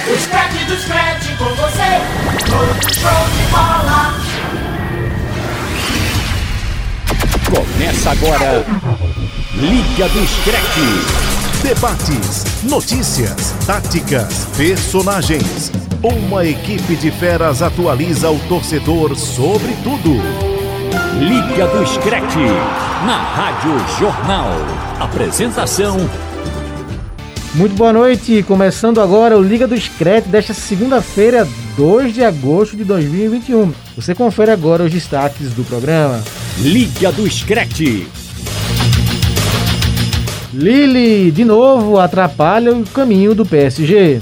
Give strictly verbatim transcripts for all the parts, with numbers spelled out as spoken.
O Scratch do Scratch com você, todo show de bola. Começa agora, Liga do Scratch. Debates, notícias, táticas, personagens. Uma equipe de feras atualiza o torcedor sobre tudo. Liga do Scratch, na Rádio Jornal. Apresentação. Muito boa noite, começando agora o Liga do Scratch desta segunda-feira, dois de agosto de dois mil e vinte e um. Você confere agora os destaques do programa. Liga do Scratch. Lille, de novo, atrapalha o caminho do P S G.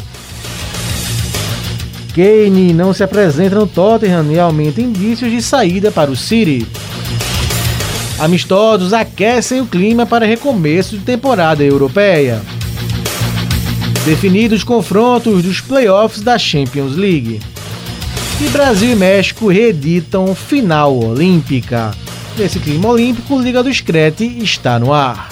Kane não se apresenta no Tottenham e aumenta indícios de saída para o City. Amistosos aquecem o clima para recomeço de temporada europeia. Definidos os confrontos dos playoffs da Champions League. E Brasil e México reeditam final olímpica. Nesse clima olímpico, Liga do Scratch está no ar.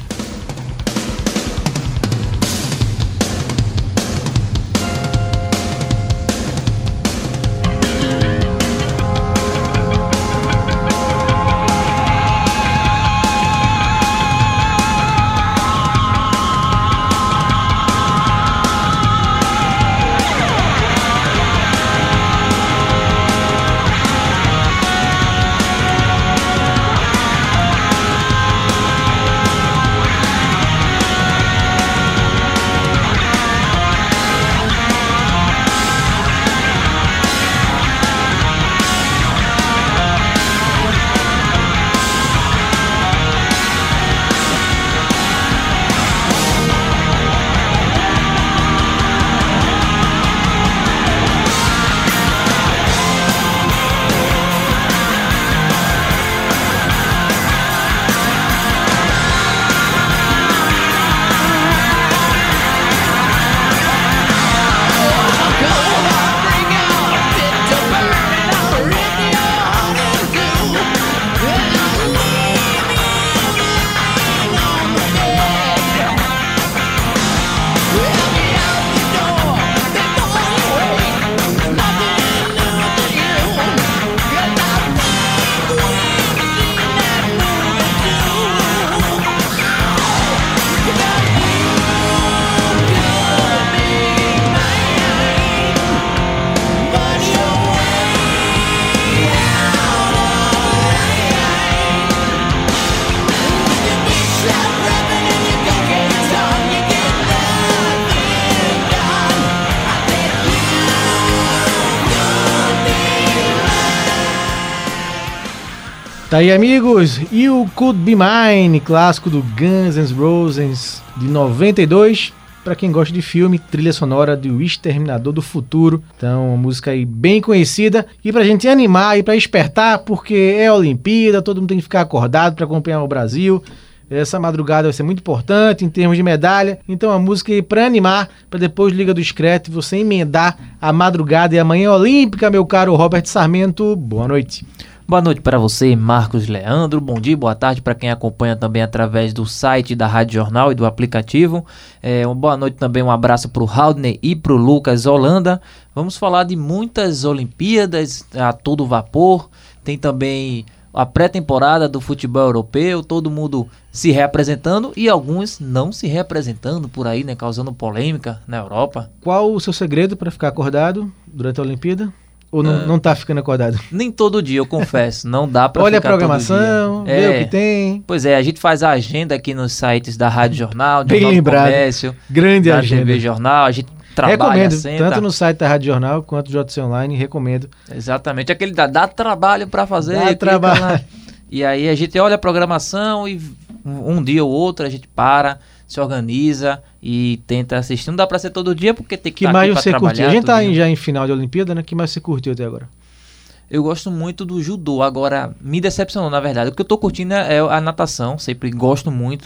Tá aí, amigos, You Could Be Mine, clássico do Guns N' Roses de noventa e dois. Para quem gosta de filme, trilha sonora do Exterminador do Futuro. Então, uma música aí bem conhecida. E pra gente animar e pra despertar, porque é a Olimpíada, todo mundo tem que ficar acordado para acompanhar o Brasil. Essa madrugada vai ser muito importante em termos de medalha. Então, a música aí pra animar, para depois Liga do Scratch você emendar a madrugada e a manhã olímpica, meu caro Robert Sarmento. Boa noite. Boa noite para você, Marcos Leandro. Bom dia, boa tarde para quem acompanha também através do site da Rádio Jornal e do aplicativo. É, uma boa noite também, um abraço para o Haldney e para o Lucas Holanda. Vamos falar de muitas Olimpíadas a todo vapor. Tem também a pré-temporada do futebol europeu, todo mundo se reapresentando e alguns não se reapresentando por aí, né, causando polêmica na Europa. Qual o seu segredo para ficar acordado durante a Olimpíada? Ou não, uh, não tá ficando acordado? Nem todo dia, eu confesso. Não dá pra Olha ficar todo dia. Olha a programação, vê é, o que tem. Pois é, a gente faz a agenda aqui nos sites da Rádio Jornal, Bem Jornal lembrado. do Comércio, grande da agenda. T V Jornal, a gente trabalha, recomendo, senta. Tanto no site da Rádio Jornal quanto do J C Online, recomendo. Exatamente, aquele dá, dá trabalho pra fazer. Dá trabalho. Lá. E aí a gente olha a programação e um, um dia ou outro a gente para, se organiza e tenta assistir. Não dá pra ser todo dia porque tem que, que estar mais aqui você pra trabalhar. Curtiu? A gente tá dia. já em final de Olimpíada, né? Que mais você curtiu até agora? Eu gosto muito do judô, agora me decepcionou na verdade. O que eu tô curtindo é a natação, sempre gosto muito.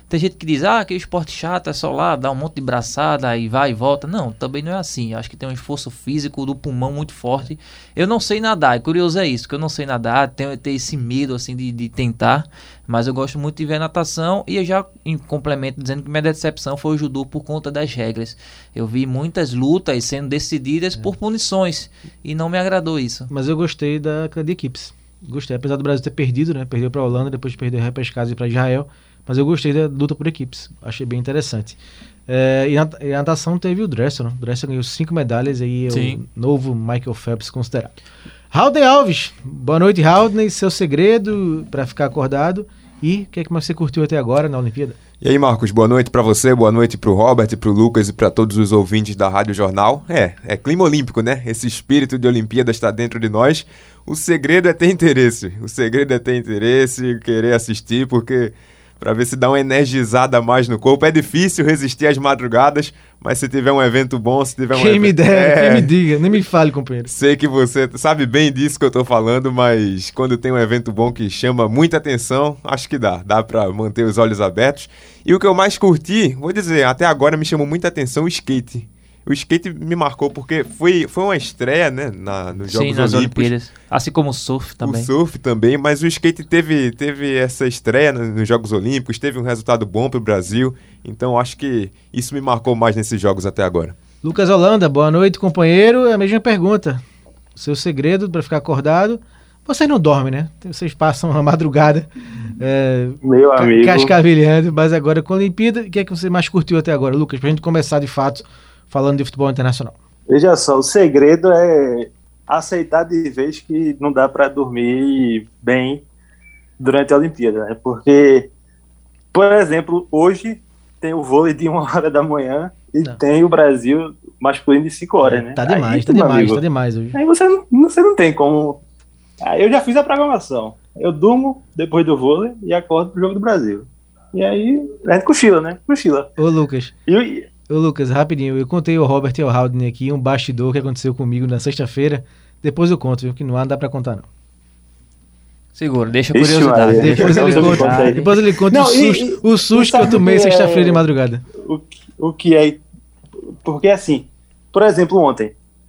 Tem gente que diz, ah, que o esporte chato é só lá, dá um monte de braçada e vai e volta. Não, também não é assim. Eu acho que tem um esforço físico do pulmão muito forte. Eu não sei nadar, é curioso é isso, que eu não sei nadar, tenho, tenho esse medo assim de, de tentar, mas eu gosto muito de ver natação e eu já em complemento dizendo que minha decepção foi o judô por conta das regras. Eu vi muitas lutas sendo decididas é. por punições e não me agradou isso. Mas eu gostei da de equipes. Gostei, apesar do Brasil ter perdido, né? Perdeu para a Holanda, depois perdeu a repescagem para Israel. Mas eu gostei da luta por equipes. Achei bem interessante. É, e, na, e a natação teve o Dressel. Né? O Dressel ganhou cinco medalhas. Aí é o novo Michael Phelps considerado. Haldney Alves. Boa noite, Haldney. Seu segredo para ficar acordado. E o que é que mais você curtiu até agora na Olimpíada? E aí, Marcos, boa noite para você, boa noite para o Robert, para o Lucas e para todos os ouvintes da Rádio Jornal. É, é clima olímpico, né? Esse espírito de Olimpíada está dentro de nós. O segredo é ter interesse. O segredo é ter interesse, querer assistir, porque para ver se dá uma energizada a mais no corpo. É difícil resistir às madrugadas, mas se tiver um evento bom, se tiver um Quem evento... me dera, é... quem me diga, nem me fale, companheiro. Sei que você sabe bem disso que eu tô falando, mas quando tem um evento bom que chama muita atenção, acho que dá. Dá para manter os olhos abertos. E o que eu mais curti, vou dizer, até agora me chamou muita atenção o skate. O skate me marcou porque foi, foi uma estreia, né, na, nos Jogos Sim, nas Olímpicos. Olimpíadas. Assim como o surf também. O surf também, mas o skate teve, teve essa estreia nos Jogos Olímpicos, teve um resultado bom para o Brasil, então acho que isso me marcou mais nesses Jogos até agora. Lucas Holanda, boa noite, companheiro. É a mesma pergunta. O seu segredo para ficar acordado? Vocês não dormem, né? Vocês passam a madrugada é, Meu ca- amigo. cascavelhando, mas agora com a Olimpíada, o que é que você mais curtiu até agora, Lucas? Pra gente começar de fato falando de futebol internacional. Veja só, o segredo é aceitar de vez que não dá para dormir bem durante a Olimpíada, né? Porque, por exemplo, hoje tem o vôlei de uma hora da manhã e Não. tem o Brasil masculino de cinco horas, né? Tá demais, Aí, tá meu demais, amigo, tá demais hoje. Aí você não, você não tem como... Aí eu já fiz a programação. Eu durmo depois do vôlei e acordo pro jogo do Brasil. E aí, a gente cochila, né? Cochila. Ô, Lucas, E, ô, Lucas, rapidinho, eu contei ao Robert e ao Haldney aqui um bastidor que aconteceu comigo na sexta-feira. Depois eu conto, viu? Que não dá pra contar, não. Segura, deixa Ixi, curiosidade. Maria. Deixa Depois ele Depois eu conta, conto aí. depois ele conta Não, o e- susto, e- o susto e que eu sabe tomei que é- sexta-feira de madrugada. o, que- o que é... Porque, assim, por exemplo, ontem,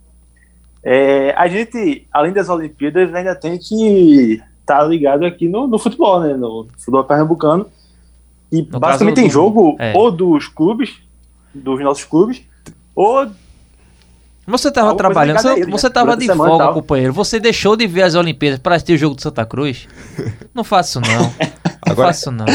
é, a gente, além das Olimpíadas, ainda tem que estar ligado aqui no, no futebol, né? No futebol pernambucano. E No basicamente caso tem do- jogo é. ou dos clubes, dos nossos clubes, ou... Você tava Alguma coisa trabalhando, ligada você, a ele, você né? tava Durante de a semana e folga, tal. companheiro. Você deixou de ver as Olimpíadas para assistir o jogo do Santa Cruz? Não faço isso, não. Não Agora- faço isso, não.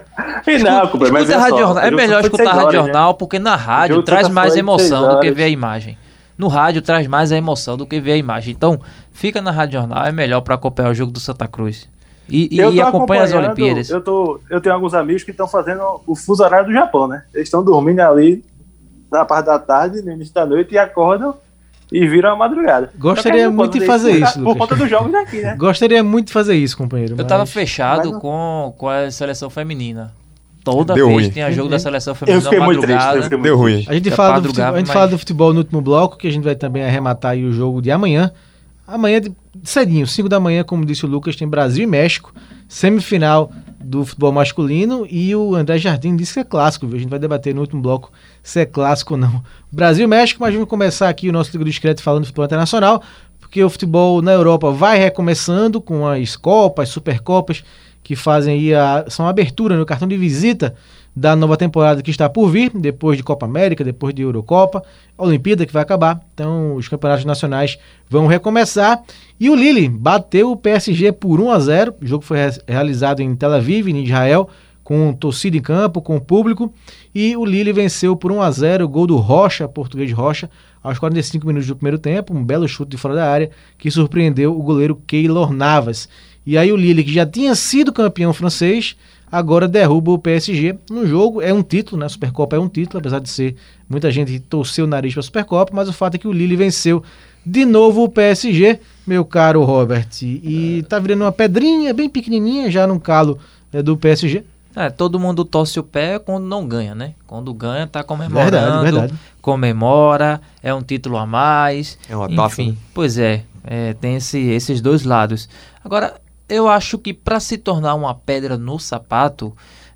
E não, companheiro, mas Escuta a veja rádio só, jornal. É o jogo melhor foi de escutar seis a rádio horas, né? jornal, porque na rádio jogo do traz Santa mais foi de emoção seis do que horas. ver a imagem. No rádio traz mais a emoção do que ver a imagem. Então, fica na rádio jornal, é melhor para acompanhar o jogo do Santa Cruz. E, e, Eu e tô acompanha as acompanhando, Olimpíadas. Eu, tô, eu tenho alguns amigos que estão fazendo o fuso horário do Japão, né? Eles estão dormindo ali na parte da tarde, no início da noite, e acordam e viram a madrugada. Gostaria Só que aí não muito de pode fazer por- isso, Por Lucas. conta dos jogos daqui, né? Gostaria muito de fazer isso, companheiro. Eu mas- tava fechado mas não- com, com a seleção feminina. Toda Deu vez ruim. tinha jogo da seleção Eu feminina fiquei na muito triste. madrugada. Eu fiquei muito Deu ruim. triste. A gente, Já fala do, madrugava, futebol, a gente mas- fala do futebol no último bloco, que a gente vai também arrematar aí o jogo de amanhã. Amanhã, de- cedinho, cinco da manhã, como disse o Lucas, tem Brasil e México, semifinal do futebol masculino, e o André Jardim disse que é clássico, viu? A gente vai debater no último bloco se é clássico ou não. Brasil e México, mas vamos começar aqui o nosso Liga do Discreto falando de futebol internacional, porque o futebol na Europa vai recomeçando com as Copas, Supercopas, que fazem aí a, são a abertura no cartão de visita da nova temporada que está por vir, depois de Copa América, depois de Eurocopa, a Olimpíada que vai acabar, então os campeonatos nacionais vão recomeçar, e o Lille bateu o P S G por um a zero, o jogo foi re- realizado em Tel Aviv, em Israel, com torcida em campo, com público, e o Lille venceu por um a zero, o gol do Rocha, português Rocha, aos quarenta e cinco minutos do primeiro tempo, um belo chute de fora da área, que surpreendeu o goleiro Keylor Navas. E aí o Lille, que já tinha sido campeão francês, agora derruba o P S G no jogo. É um título, né? A Supercopa é um título, apesar de ser muita gente torceu o nariz para a Supercopa, mas o fato é que o Lille venceu de novo o P S G, meu caro Robert. E tá virando uma pedrinha bem pequenininha já no calo é, do P S G. É, todo mundo torce o pé quando não ganha, né? Quando ganha, tá comemorando, Verdade, verdade. comemora, é um título a mais. É uma taça, Enfim, né? pois é, é, tem esse, esses dois lados. Agora, eu acho que para se tornar uma pedra no sapato,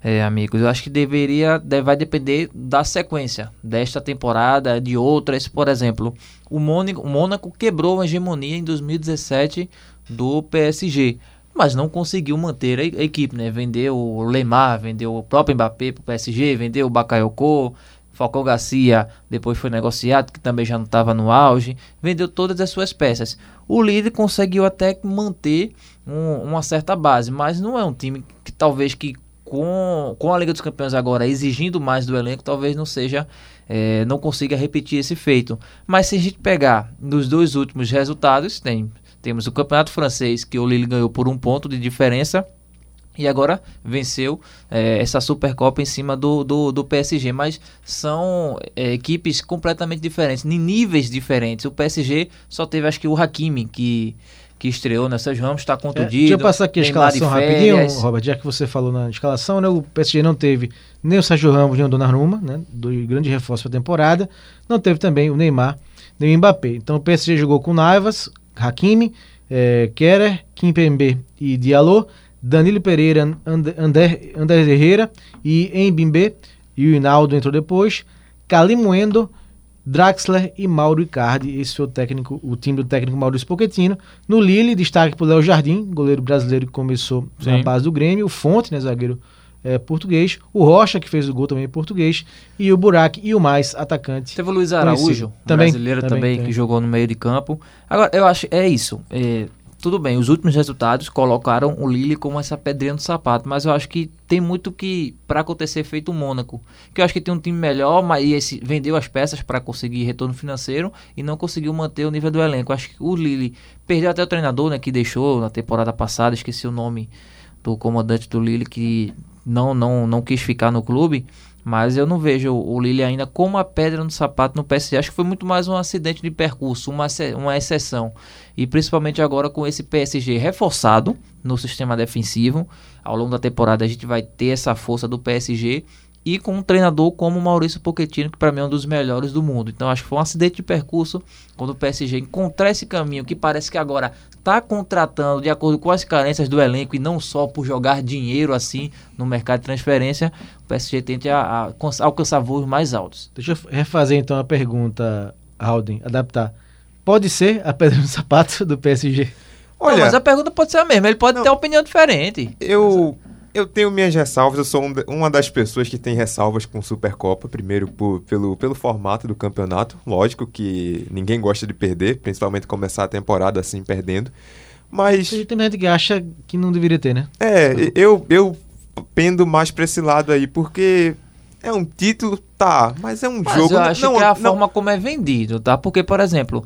é, amigos. Eu acho que deveria, deve, vai depender da sequência desta temporada, de outras. Por exemplo, o Mônaco, o Mônaco quebrou a hegemonia em dois mil e dezessete do P S G, mas não conseguiu manter a, a equipe, né? Vendeu o Neymar, vendeu o próprio Mbappé para o P S G, vendeu o Bakayoko, Falcão Garcia depois foi negociado, que também já não estava no auge, vendeu todas as suas peças. O Lille conseguiu até manter um, uma certa base, mas não é um time que talvez que com, com a Liga dos Campeões agora exigindo mais do elenco, talvez não seja, é, não consiga repetir esse feito. Mas se a gente pegar nos dois últimos resultados, tem, temos o Campeonato Francês, que o Lille ganhou por um ponto de diferença, e agora venceu é, essa Supercopa em cima do, do, do P S G. Mas são é, equipes completamente diferentes, em níveis diferentes. O P S G só teve, acho que, o Hakimi, que, que estreou nessas Ramos, está contundido. É, deixa eu passar aqui a escalação rapidinho, Robert, já que você falou na escalação, né? O P S G não teve nem o Sérgio Ramos, nem o Donnarumma, né? Dois grandes reforços para a temporada. Não teve também o Neymar, nem o Mbappé. Então o P S G jogou com Navas, Hakimi, é, Kehrer, Kimpembe e Diallo, Danilo Pereira, Ander, Ander, Ander Herrera e Mbembe, e o Hinaldo entrou depois, Kalimuendo, Draxler e Mauro Icardi. Esse foi o técnico, o time do técnico Maurício Pochettino. No Lille, destaque para o Léo Jardim, goleiro brasileiro que começou Sim. na base do Grêmio, o Fonte, né, zagueiro é, português, o Rocha, que fez o gol também português, e o Burak e o mais atacante. Teve o Luiz Araújo, também, brasileiro também, também, também que jogou no meio de campo. Agora, eu acho, é isso, é... Tudo bem, os últimos resultados colocaram o Lille como essa pedrinha no sapato, mas eu acho que tem muito que para acontecer feito o Mônaco, que eu acho que tem um time melhor, mas esse, vendeu as peças para conseguir retorno financeiro e não conseguiu manter o nível do elenco. Eu acho que o Lille perdeu até o treinador, né, que deixou na temporada passada, esqueci o nome do comandante do Lille, que não, não, não quis ficar no clube. Mas eu não vejo o Lille ainda como a pedra no sapato no P S G. Acho que foi muito mais um acidente de percurso, uma, uma exceção. E principalmente agora com esse P S G reforçado no sistema defensivo. Ao longo da temporada a gente vai ter essa força do P S G. E com um treinador como o Maurício Pochettino, que para mim é um dos melhores do mundo. Então acho que foi um acidente de percurso quando o P S G encontrar esse caminho, que parece que agora está contratando de acordo com as carências do elenco e não só por jogar dinheiro assim no mercado de transferência. O P S G tente a, a, a alcançar voos mais altos. Deixa eu refazer então a pergunta, Alden, adaptar. Pode ser a pedra no sapato do P S G? Olha, não, mas a pergunta pode ser a mesma, ele pode não, ter uma opinião diferente. Eu... Eu tenho minhas ressalvas, eu sou um, uma das pessoas que tem ressalvas com Supercopa, primeiro por, pelo, pelo formato do campeonato, lógico que ninguém gosta de perder, principalmente começar a temporada assim, perdendo, mas... Tem gente que acha que não deveria ter, né? É, eu, eu pendo mais pra esse lado aí, porque é um título, tá, mas é um mas jogo... eu acho não, que é a não, forma como é vendido, tá? Porque, por exemplo,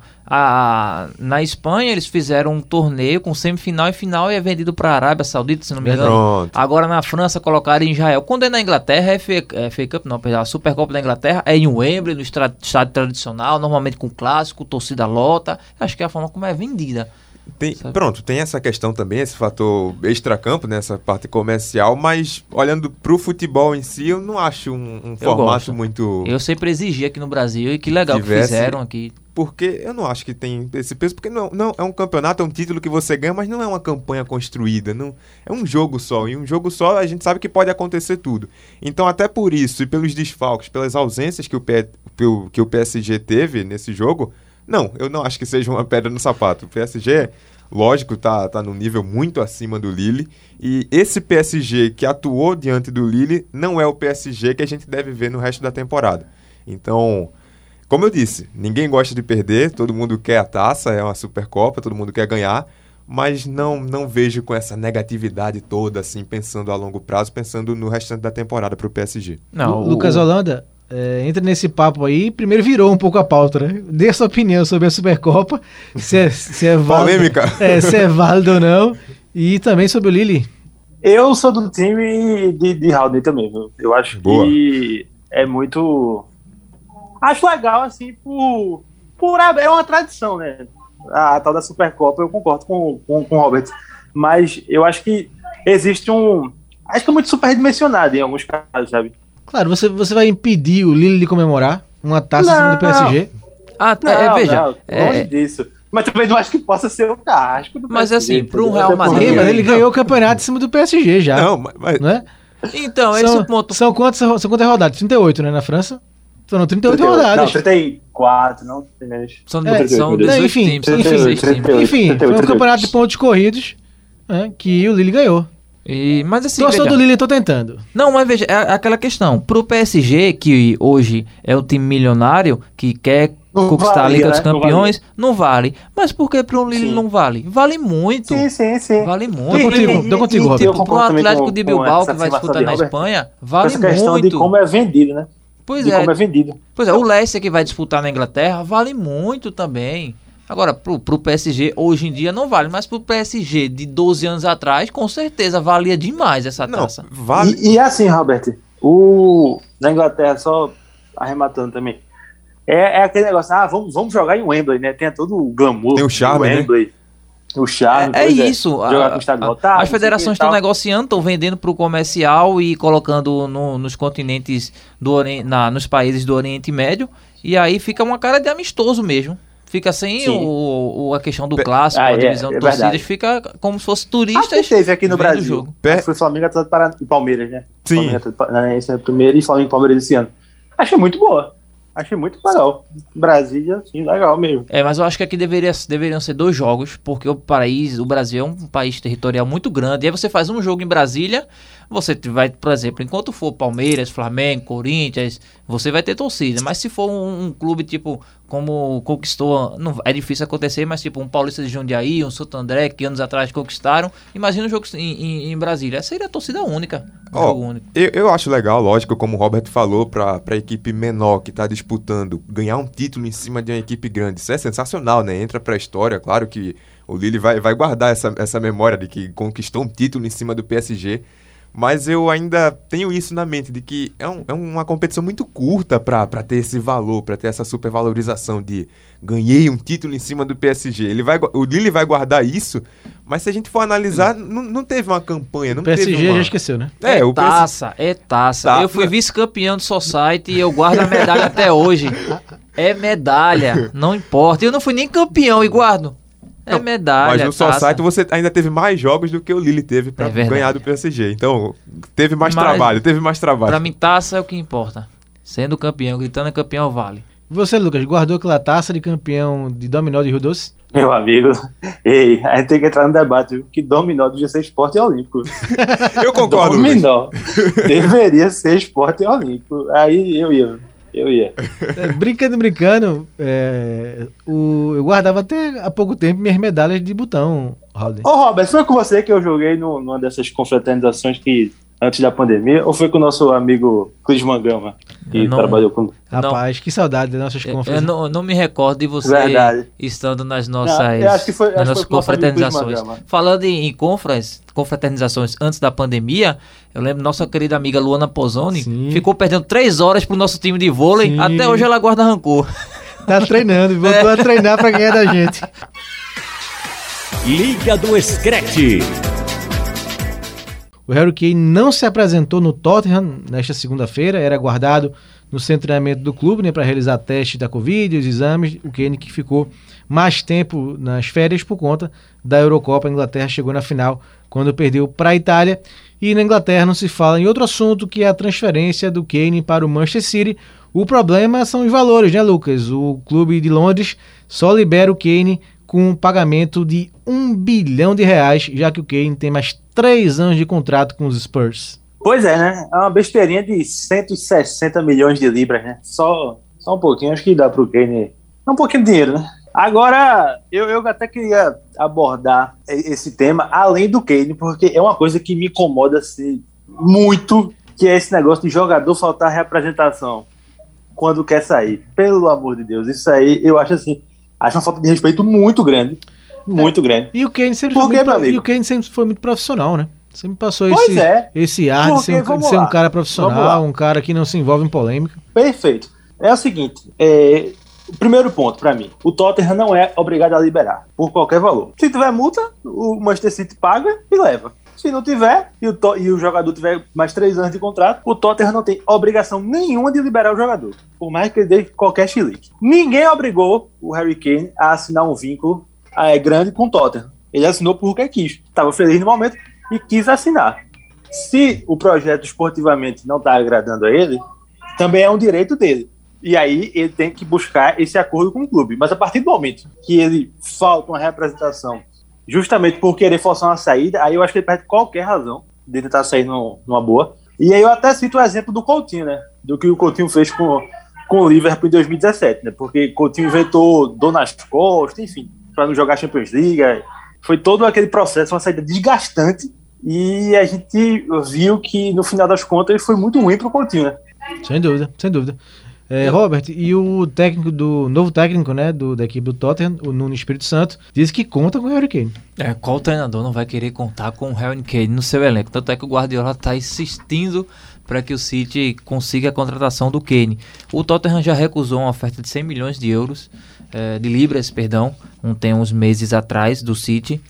a, na Espanha eles fizeram um torneio com semifinal e final e é vendido pra Arábia Saudita, se não me engano. Pronto. Agora na França colocaram em Israel. Quando é na Inglaterra, é F A Cup, não, perdão, a Supercopa da Inglaterra é em Wembley, no estádio tradicional, normalmente com clássico, torcida lota. Acho que é a forma como é vendida. Tem, pronto, tem essa questão também, esse fator extracampo, né, essa parte comercial, mas olhando pro futebol em si, eu não acho um, um formato gosto. muito... Eu sempre exigi aqui no Brasil e que legal tivesse, que fizeram aqui. Porque eu não acho que tem esse peso, porque não, não é um campeonato, é um título que você ganha, mas não é uma campanha construída, não, é um jogo só, e um jogo só a gente sabe que pode acontecer tudo. Então até por isso, e pelos desfalques, pelas ausências que o, P, que o, que o P S G teve nesse jogo... Não, eu não acho que seja uma pedra no sapato. O P S G, lógico, tá, tá num nível muito acima do Lille. E esse P S G que atuou diante do Lille não é o P S G que a gente deve ver no resto da temporada. Então, como eu disse, ninguém gosta de perder, todo mundo quer a taça, é uma Supercopa, todo mundo quer ganhar. Mas não, não vejo com essa negatividade toda, assim, pensando a longo prazo, pensando no restante da temporada pro P S G. Não, o Lucas Holanda... É, entra nesse papo aí, primeiro virou um pouco a pauta, né? Dê a sua opinião sobre a Supercopa, se é, se é válido, polêmica. É, se é válido ou não, e também sobre o Lille. Eu sou do time de, de Haldane também, viu? Eu acho Boa. que é muito... Acho legal, assim, por, por... É uma tradição, né? A, a tal da Supercopa, eu concordo com, com, com o Robert, mas eu acho que existe um... Acho que é muito superdimensionado em alguns casos, sabe? Claro, você, você vai impedir o Lille de comemorar uma taça acima do P S G? Ah, não, é, veja. Não, longe é... disso. Mas também não acho que possa ser o casco do Mas P S G, assim, para um Real Madrid... Mas ele ganhou o campeonato em cima do P S G já. Não, mas... Não é? Então, esse é São, o ponto. são, quantas, são quantas rodadas? trinta e oito, né, na França? Foram trinta e oito Não, rodadas. trinta e quatro, não tem menos. São, É, são não, dezoito enfim, times, são enfim, dezesseis times. trinta e oito. Enfim, foi um trinta e oito. campeonato de pontos corridos, né, que o Lille ganhou. E, mas assim, O torcedor veja, do Lille eu tô tentando. não, mas veja, é aquela questão. Pro P S G, que hoje é o time milionário, que quer Não conquistar a valia, Liga dos né? Não Campeões, não vale. Mas por que pro Lille Sim. não vale? Vale muito. Sim, sim, sim. Vale Tô muito. contigo, tô contigo, e- Roberto. eu Tipo, pro concordo também Atlético com- de com Bilbao, essa que vai afirmação disputar de na Robert, Espanha, com vale essa questão muito. de como é vendido, né? Pois de é. como é vendido. Pois é, o Leicester que vai disputar na Inglaterra vale muito também. Agora, pro, pro P S G, hoje em dia não vale, mas pro P S G de doze anos atrás, com certeza valia demais essa Não, taça. vale. E, e assim, Robert, o, na Inglaterra, só arrematando também, é, é aquele negócio, ah, vamos, vamos jogar em Wembley, né? Tem todo o glamour Tem o charme, do Wembley, o charme. É, é pois isso. Jogar A- com o estádio a- lotado, as não sei o federações que e estão tal. negociando, estão vendendo para o comercial e colocando no- nos continentes do Ori- na, nos países do Oriente Médio. E aí fica uma cara de amistoso mesmo. Fica sem Sim. o, o- a questão do clássico, Ah, a é, divisão é de torcidas, verdade. fica como se fosse Acho turistas. que teve aqui no vendo o Brasil. jogo. Pé- Acho que foi Flamengo, Atlético Pará- e Palmeiras, né? Sim. Flamengo, Atlético Paranaense é primeiro e Flamengo e Palmeiras esse ano. Achei muito boa. Achei muito legal. Brasília, sim, legal mesmo. É, mas eu acho que aqui deveria, deveriam ser dois jogos, porque o país, o Brasil é um país territorial muito grande. E aí você faz um jogo em Brasília, você vai, por exemplo, enquanto for Palmeiras, Flamengo, Corinthians, você vai ter torcida. Mas se for um, um clube tipo como conquistou, não, é difícil acontecer, mas tipo um Paulista de Jundiaí, um Santo André, que anos atrás conquistaram, imagina um jogo em, em, em Brasília. Essa seria a torcida única. Um Ó, jogo único. eu, eu acho legal, lógico, como o Robert falou, pra, pra equipe menor que tá disputando ganhar um título em cima de uma equipe grande. Isso é sensacional, né? Entra pra história, claro que o Lille vai, vai guardar essa, essa memória de que conquistou um título em cima do P S G. Mas eu ainda tenho isso na mente, de que é, um, é uma competição muito curta pra, pra ter esse valor, pra ter essa supervalorização de ganhei um título em cima do P S G. Ele vai, o Lille vai guardar isso, mas se a gente for analisar, não, não teve uma campanha, não O P S G teve uma... já esqueceu, né? É, É o P S G... taça, é taça. Tá. Eu fui vice-campeão do Society e eu guardo a medalha até hoje. É medalha, não importa. Eu não fui nem campeão e guardo. É Não, medalha, Mas no taça. Society você ainda teve mais jogos do que o Lille teve pra É verdade. ganhar do P S G. Então, teve mais Mas- trabalho, teve mais trabalho. Pra mim, taça é o que importa. Sendo campeão, gritando campeão, vale. Você, Lucas, guardou aquela taça de campeão de dominó de Rio Doce? Meu amigo, ei, a gente tem que entrar no debate, viu? Que dominó devia ser esporte olímpico. Eu concordo, Lucas. Dominó deveria ser esporte olímpico. Aí eu ia, eu ia. É, brincando, brincando, é, o, eu guardava até há pouco tempo minhas medalhas de botão, Raul. Ô, Robert, foi com você que eu joguei no, numa dessas confraternizações que antes da pandemia, ou foi com o nosso amigo Clis Mangama, que Eu não- trabalhou com... Rapaz, que saudade das nossas Eu, conferências. eu não, não me recordo de você Verdade. estando nas nossas, Não, eu acho que foi- acho nas que nossas foi com o nosso amigo Clis confraternizações. Mangama. Falando em, em confras, confraternizações antes da pandemia, eu lembro nossa querida amiga Luana Pozzoni Sim. ficou perdendo três horas pro nosso time de vôlei. Sim. Até hoje ela guarda rancor. Tá treinando, voltou a treinar pra ganhar da gente. Liga do Screte. O Harry Kane não se apresentou no Tottenham nesta segunda-feira, era aguardado no centro de treinamento do clube, né, para realizar testes da Covid e os exames. O Kane que ficou mais tempo nas férias por conta da Eurocopa. A Inglaterra chegou na final quando perdeu para a Itália. E na Inglaterra não se fala em outro assunto que é a transferência do Kane para o Manchester City. O problema são os valores, né, Lucas? O clube de Londres só libera o Kane com um pagamento de um bilhão de reais, já que o Kane tem mais três anos de contrato com os Spurs. Pois é, né? É uma besteirinha de cento e sessenta milhões de libras, né? Só, só um pouquinho, acho que dá pro Kane. É um pouquinho de dinheiro, né? Agora, eu, eu até queria abordar esse tema além do Kane, porque é uma coisa que me incomoda assim, muito, que é esse negócio de jogador faltar representação quando quer sair. Pelo amor de Deus, isso aí eu acho assim, acho uma falta de respeito muito grande, muito grande. E o Kane sempre, Por foi, quê, muito, meu amigo? e o Kane sempre foi muito profissional, né? Sempre passou Pois esse, é. esse ar de Porque, ser, um, de vamos ser um lá, cara vamos profissional, lá. um cara que não se envolve em polêmica. Perfeito. É o seguinte, é, o primeiro ponto pra mim, o Tottenham não é obrigado a liberar por qualquer valor. Se tiver multa, o Manchester City paga e leva. Se não tiver, e o, to- e o jogador tiver mais três anos de contrato, o Tottenham não tem obrigação nenhuma de liberar o jogador, por mais que ele dê qualquer chilique. Ninguém obrigou o Harry Kane a assinar um vínculo é, grande com o Tottenham. Ele assinou porque quis. Estava feliz no momento e quis assinar. Se o projeto esportivamente não está agradando a ele, também é um direito dele. E aí ele tem que buscar esse acordo com o clube. Mas a partir do momento que ele falta uma representação justamente por querer forçar uma saída, aí eu acho que ele perde qualquer razão de tentar sair no, numa boa. E aí eu até cito o exemplo do Coutinho, né? Do que o Coutinho fez com, com o Liverpool em dois mil e dezessete, né? Porque Coutinho inventou dor nas costas, enfim, para não jogar Champions League. Foi todo aquele processo, uma saída desgastante. E a gente viu que no final das contas ele foi muito ruim pro Coutinho, né? Sem dúvida, sem dúvida. É, Robert, e o técnico do novo técnico, né, do, da equipe do Tottenham, o Nuno Espírito Santo, disse que conta com o Harry Kane. É, qual treinador não vai querer contar com o Harry Kane no seu elenco? Tanto é que o Guardiola está insistindo para que o City consiga a contratação do Kane. O Tottenham já recusou uma oferta de cem milhões de euros, é, de libras, perdão, um, tem uns meses atrás do City.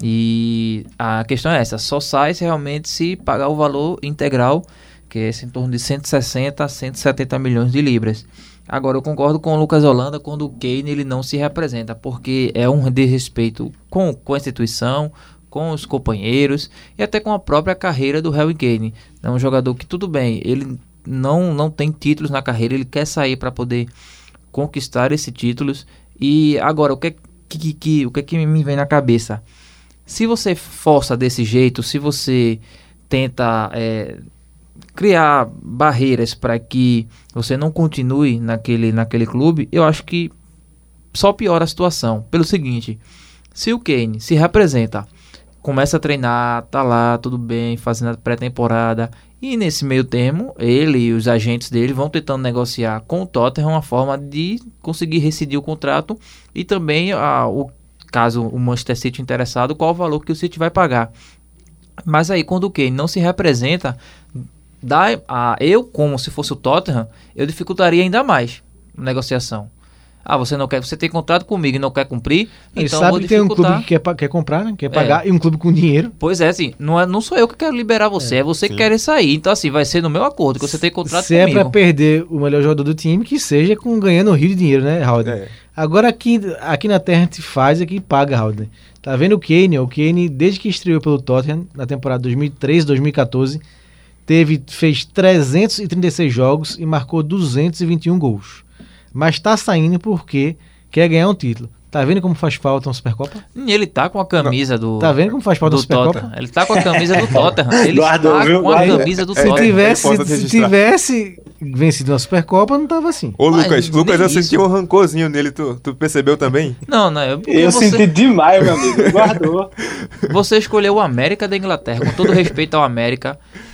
E a questão é essa, só sai se realmente se pagar o valor integral, que é esse em torno de cento e sessenta a cento e setenta milhões de libras. Agora, eu concordo com o Lucas Holanda quando o Kane ele não se representa, porque é um desrespeito com, com a instituição, com os companheiros e até com a própria carreira do Harry Kane. É um jogador que, tudo bem, ele não, não tem títulos na carreira, ele quer sair para poder conquistar esses títulos. E agora, o que, que, que, o que, que me vem na cabeça? Se você força desse jeito, se você tenta... É, criar barreiras para que você não continue naquele, naquele clube, eu acho que só piora a situação. Pelo seguinte, se o Kane se representa, começa a treinar, tá lá, tudo bem, fazendo a pré-temporada, e nesse meio termo, ele e os agentes dele vão tentando negociar com o Tottenham uma forma de conseguir rescindir o contrato e também, a, o, caso o Manchester City interessado, qual o valor que o City vai pagar. Mas aí, quando o Kane não se representa, dá a, eu, como se fosse o Tottenham, eu dificultaria ainda mais a negociação. Ah, você não quer, você tem contrato comigo e não quer cumprir, ele então sabe vou que tem um dificultar. clube que quer, quer comprar, né? Quer pagar, é. E um clube com dinheiro. Pois é, assim, não, é, não sou eu que quero liberar você, é, é você sim. que quer sair. Então, assim, vai ser no meu acordo, que você tem contrato se comigo. Se é pra perder o melhor jogador do time, que seja com ganhando um rio de dinheiro, né, Raul? É. Agora, aqui, aqui na Terra, a gente faz, aqui paga, Raul. Tá vendo o Kane? O Kane, desde que estreou pelo Tottenham, na temporada dois mil e treze, dois mil e catorze, Teve, fez trezentos e trinta e seis jogos e marcou duzentos e vinte e um gols. Mas tá saindo porque quer ganhar um título. Tá vendo como faz falta uma Supercopa? Ele tá com a camisa do... Tá vendo como faz falta uma Supercopa? Ele tá com a camisa do Tottenham. Ele Guardou, tá viu? com a camisa do se Tottenham. Tivesse, se tivesse vencido uma Supercopa, não tava assim. Ô, Lucas, Mas Lucas, eu isso. senti um rancorzinho nele. Tu, tu percebeu também? Não, não. Eu, eu você, senti demais, meu amigo. Guardou. Você escolheu o América da Inglaterra, com todo respeito ao América,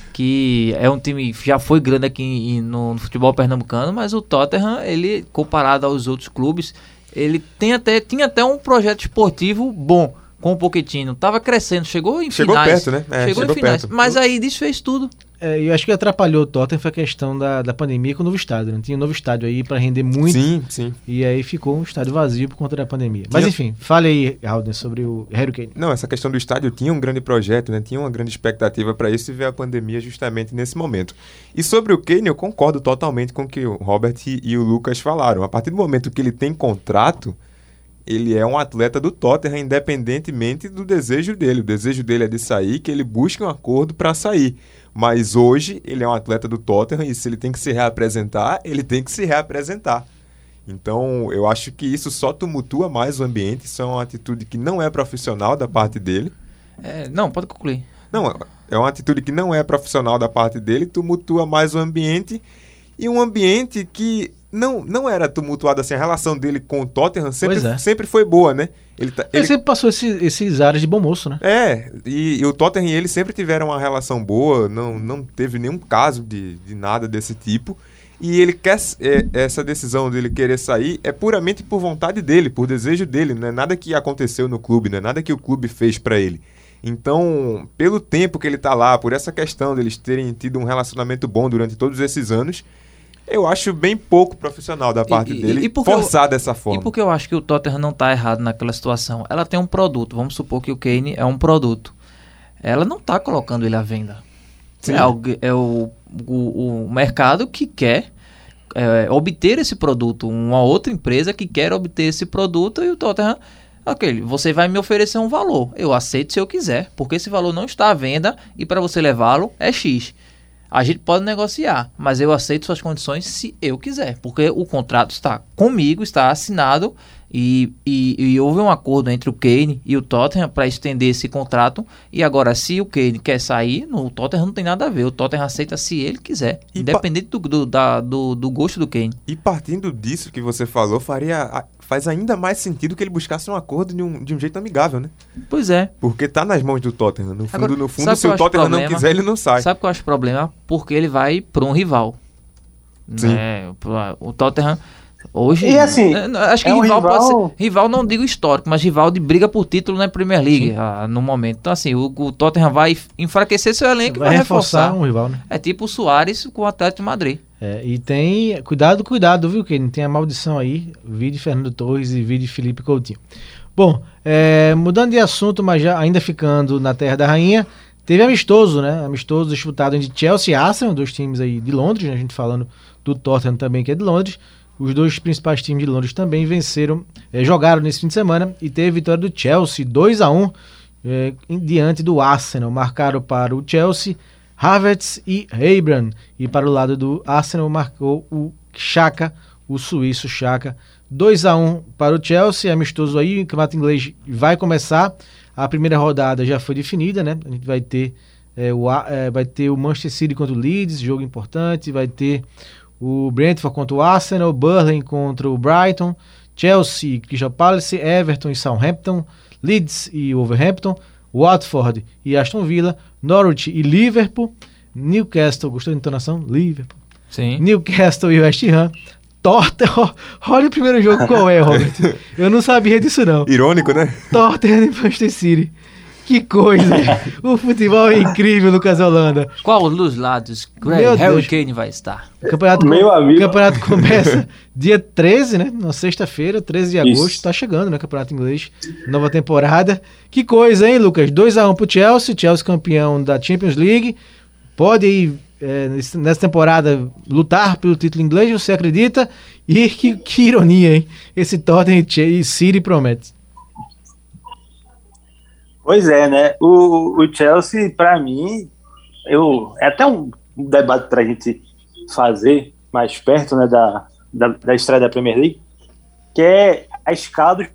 que é um time que já foi grande aqui em, no, no futebol pernambucano, mas o Tottenham, ele, comparado aos outros clubes, ele tem até, tinha até um projeto esportivo bom com o Pochettino. Tava crescendo, chegou em chegou finais. Chegou perto, né? É, chegou, chegou em finais, perto. Mas aí desfez tudo. É, eu acho que atrapalhou o Tottenham foi a questão da, da pandemia com o novo estádio. Não tinha um novo estádio aí para render muito. Sim, sim. E aí ficou um estádio vazio por conta da pandemia. Mas tinha... enfim, fale aí, Alden, sobre o Harry Kane. Não, essa questão do estádio tinha um grande projeto, né? Tinha uma grande expectativa para isso e veio a pandemia justamente nesse momento. E sobre o Kane, eu concordo totalmente com o que o Robert e, e o Lucas falaram. A partir do momento que ele tem contrato, ele é um atleta do Tottenham, independentemente do desejo dele. O desejo dele é de sair, que ele busque um acordo para sair. Mas hoje ele é um atleta do Tottenham e se ele tem que se reapresentar, ele tem que se reapresentar. Então, eu acho que isso só tumultua mais o ambiente. Isso é uma atitude que não é profissional da parte dele. É, não, pode concluir. Não, é uma atitude que não é profissional da parte dele, tumultua mais o ambiente. E um ambiente que não, não era tumultuado assim. A relação dele com o Tottenham sempre, é. sempre foi boa, né? Ele, tá, ele, ele sempre passou esse, esses ares de bom moço, né? É, e, e o Tottenham e ele sempre tiveram uma relação boa, não, não teve nenhum caso de, de nada desse tipo. E ele quer, é, essa decisão dele querer sair é puramente por vontade dele, por desejo dele. Não é nada que aconteceu no clube, não é nada que o clube fez pra ele. Então, pelo tempo que ele tá lá, por essa questão deles terem tido um relacionamento bom durante todos esses anos, eu acho bem pouco profissional da parte e, dele e forçar eu, dessa forma. E porque eu acho que o Tottenham não tá errado naquela situação. Ela tem um produto, vamos supor que o Kane é um produto. Ela não tá colocando ele à venda. Sim. É, o, é o, o, o mercado que quer é, obter esse produto. Uma outra empresa que quer obter esse produto e o Tottenham Ok, você vai me oferecer um valor, eu aceito se eu quiser, porque esse valor não está à venda e para você levá-lo é X. A gente pode negociar, mas eu aceito suas condições se eu quiser, porque o contrato está comigo, está assinado e, e, e houve um acordo entre o Kane e o Tottenham para estender esse contrato. E agora, se o Kane quer sair, no, o Tottenham não tem nada a ver. O Tottenham aceita se ele quiser, E independente do, do, da, do, do gosto do Kane. E partindo disso que você falou, faria, faz ainda mais sentido que ele buscasse um acordo de um, de um jeito amigável, né? Pois é. Porque tá nas mãos do Tottenham. No fundo, Agora, no fundo, sabe se que eu o acho Tottenham não problema? quiser, ele não sai. Sabe o que eu acho problema? Porque ele vai para um rival. Sim. Né? O Tottenham hoje... E assim, né, acho que é um rival, pode rival- ser... Rival não digo histórico, mas rival de briga por título na Premier League ah, no momento. Então assim, o, o Tottenham vai enfraquecer seu elenco e Vai vai reforçar reforçar. um rival, né? É tipo o Suárez com o Atlético de Madrid. É, e tem. Cuidado, cuidado, viu, Kane? Tem a maldição aí. Vide Fernando Torres e vide Felipe Coutinho. Bom, é, mudando de assunto, mas já ainda ficando na Terra da Rainha, teve amistoso, né? Amistoso disputado entre Chelsea e Arsenal, dois times aí de Londres, né? A gente falando do Tottenham também, que é de Londres. Os dois principais times de Londres também venceram, é, jogaram nesse fim de semana e teve vitória do Chelsea, dois a um, é, em, diante do Arsenal. Marcaram para o Chelsea Havertz e Abraham. E para o lado do Arsenal marcou o Xhaka, o suíço Xhaka. dois a um para o Chelsea, amistoso aí, o campeonato inglês vai começar. A primeira rodada já foi definida, né? A gente vai ter, é, o, é, vai ter o Manchester City contra o Leeds, jogo importante. Vai ter o Brentford contra o Arsenal, Burnley contra o Brighton, Chelsea, Crystal Palace, Everton e Southampton, Leeds e Wolverhampton, Watford e Aston Villa, Norwich e Liverpool, Newcastle, gostou da entonação? Liverpool. Sim. Newcastle e West Ham, Tottenham. Olha o primeiro jogo qual é, Robert. Eu não sabia disso não. Irônico, né? Tottenham e Manchester City. Que coisa. O futebol é incrível, Lucas Holanda. Qual dos lados Greg Meu Harry Deus. Kane vai estar? O campeonato, Meu amigo. o campeonato começa dia treze, né? Na sexta-feira, treze de agosto. Isso. Tá chegando, né? Campeonato inglês. Nova temporada. Que coisa, hein, Lucas? dois a um pro Chelsea. Chelsea campeão da Champions League. Pode aí, é, nesse- nessa temporada, lutar pelo título inglês, você acredita? E que, que ironia, hein? Esse Tottenham e Che- e City promete. Pois é, né? O, o Chelsea, pra mim, eu, é até um debate pra gente fazer mais perto, né, da, da, da estreia da Premier League, que é a escala dos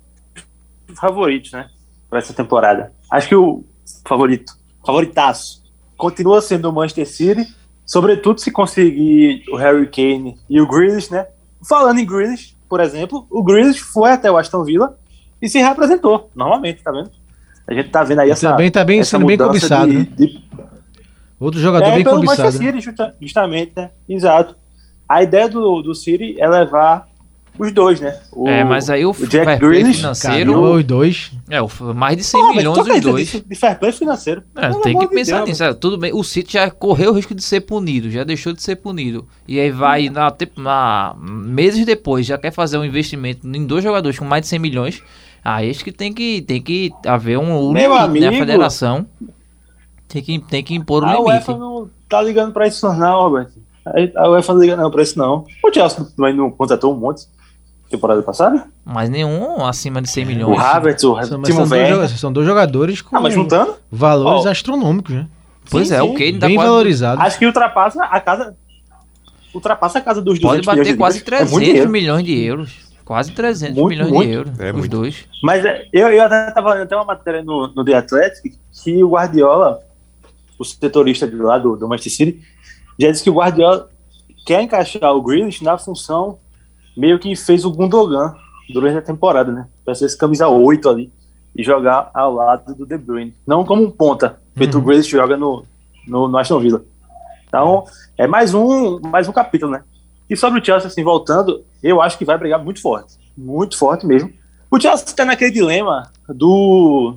favoritos, né, para essa temporada. Acho que o favorito, favoritaço, continua sendo o Manchester City, sobretudo se conseguir o Harry Kane e o Grealish, né? Falando em Grealish, por exemplo, o Grealish foi até o Aston Villa e se reapresentou, normalmente, tá vendo? A gente tá vendo aí essa Também tá bem, essa sendo bem mudança cobiçado, de- né? de Outro jogador é bem pelo cobiçado. Manchester né? City, justa- justamente, né? Exato. A ideia do, do City é levar os dois, né? O, É, mas aí o, o fair Jack play Grealish, financeiro... Caramba, os dois. É, o, mais de cem Pô, mas milhões tu os acredita dois. nisso? De fair play financeiro. É, Pelo tem amor que de pensar Deus, nisso. É, tudo bem, o City já correu o risco de ser punido, já deixou de ser punido. E aí vai, na, te- na- meses depois, já quer fazer um investimento em dois jogadores com mais de cem milhões. Aí acho que tem que, tem que haver um Meu limite, né? A amigo. federação tem que, tem que impor um A limite. UEFA não tá ligando pra isso não, Robert. A UEFA não liga não pra isso não. O Chelsea também não contratou um monte temporada passada? Mas nenhum acima de cem O milhões. Havertz, o São, mas Timo são, dois, Werner. joga- são dois jogadores com Ah, mas juntando, valores Ó. astronômicos, né? Pois Sim, é, sim. o Kane dá Bem quase, valorizado. acho que ultrapassa a casa ultrapassa a casa dos pode duzentos milhões bater de quase libras. É muito trezentos dinheiro. milhões de euros. Quase trezentos Muito, milhões muito. de euros, É os muito. dois. Mas é, eu, eu até estava lendo até uma matéria no, no The Athletic que o Guardiola, o setorista de lá do, do Manchester City, já disse que o Guardiola quer encaixar o Grealish na função meio que fez o Gundogan durante a temporada, né? Para ser esse camisa oito ali e jogar ao lado do De Bruyne. Não como um ponta, feito Uhum. o Grealish joga no, no, no Aston Villa. Então, é mais um, mais um capítulo, né? E sobre o Chelsea, assim, voltando, eu acho que vai brigar muito forte. Muito forte mesmo. O Chelsea está naquele dilema do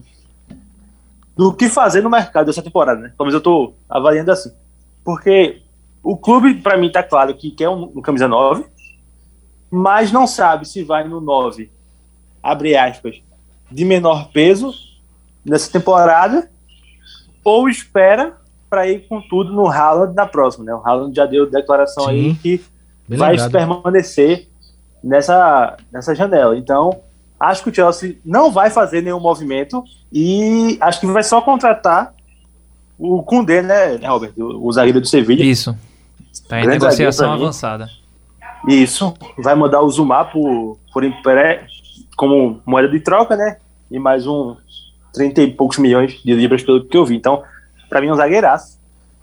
do que fazer no mercado dessa temporada, né? Pelo menos eu tô avaliando assim. Porque o clube, para mim, tá claro que quer um, um camisa nove, mas não sabe se vai no nove, abre aspas, de menor peso nessa temporada, ou espera para ir com tudo no Haaland na próxima, né? O Haaland já deu declaração aí Sim, que bem vai lembrado. permanecer nessa, nessa janela. Então, acho que o Chelsea não vai fazer nenhum movimento e acho que vai só contratar o Koundé, né, Robert? O, o zagueiro do Sevilla. Isso. Tá em Grande negociação zagueiro pra mim. avançada. Isso. Vai mandar o Zuma por, por empre... como moeda de troca, né? E mais um trinta e poucos milhões de libras pelo que eu vi. Então, pra mim é um zagueiraço.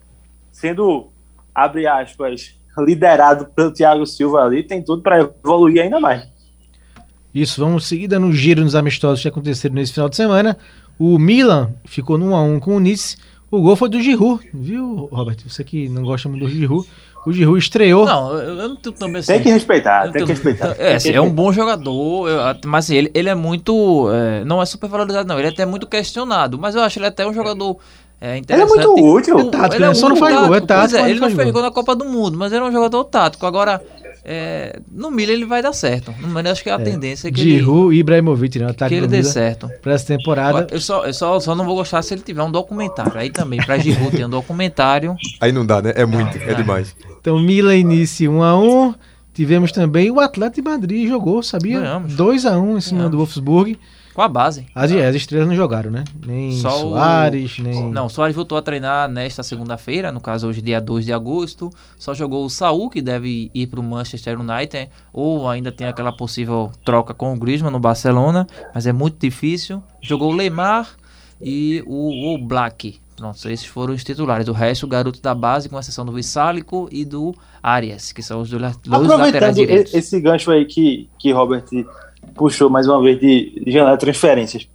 Sendo, abre aspas, liderado pelo Thiago Silva ali, tem tudo para evoluir ainda mais. Isso, vamos seguir dando um giro nos amistosos que aconteceram nesse final de semana. O Milan ficou no um a um com o Nice. O gol foi do Giroud, viu, Robert? Você que não gosta muito do Giroud. O Giroud estreou. Não, eu, eu não tenho também assim. Tem que respeitar, eu tem que tenho- respeitar. É, assim, Tem é que um bom jogador, eu- mas assim, ele, ele é muito. É, não é super valorizado, não. Ele é até muito questionado, mas eu acho ele até um jogador. É, Ele é interessante. muito útil. Ele- tático, ele é né? Só muito não faz gol, é tático. tático, Pois é, mas ele não não faz fez gol. gol na Copa do Mundo, mas ele é um jogador tático. Agora, é, no Milan ele vai dar certo. No Milan eu acho que a tendência é que ele, Giroud e Ibrahimovic, né? O ataque que ele do dê Milan certo. para essa temporada. Eu, só, eu só, só não vou gostar se ele tiver um documentário. Aí também, pra Giroud ter um documentário. Aí não dá, né? É muito, é demais. Então, Milan inicia um a um. Tivemos também o Atlético de Madrid jogou, sabia? Ganhamos. dois a um em cima Ganhamos. do Wolfsburg. Com a base. As, as estrelas não jogaram, né? Nem Só o- Soares, nem... Não, o Soares voltou a treinar nesta segunda-feira, no caso hoje dia dois de agosto. Só jogou o Saúl, que deve ir para o Manchester United, ou ainda tem aquela possível troca com o Griezmann no Barcelona, mas é muito difícil. Jogou o Lemar e o, o Black. Pronto, esses foram os titulares. O resto, o garoto da base, com exceção do Vissálico e do Arias, que são os dois, dois laterais Aproveitando direitos. e- esse gancho aí que, que Robert puxou mais uma vez de janela de transferências.